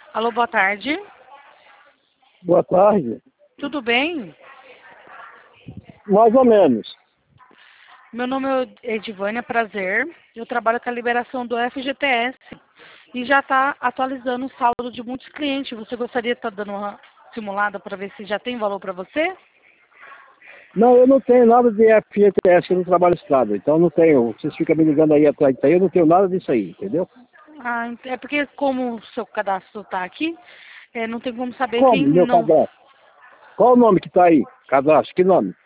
Alô, boa tarde. Boa tarde. Tudo bem? Mais ou menos. Meu nome é Edivânia, prazer. Eu trabalho com a liberação do FGTS e já está atualizando o saldo de muitos clientes. Você gostaria de estar dando uma simulada para ver se já tem valor para você? Não, eu não tenho nada de FGTS, eu não trabalho estrada, então não tenho. Vocês ficam me ligando aí atrás, eu não tenho nada disso aí, entendeu? Ah, é porque como o seu cadastro está aqui, não tem como saber quem Como, meu não. cadastro? Qual o nome que está aí? Cadastro, que nome?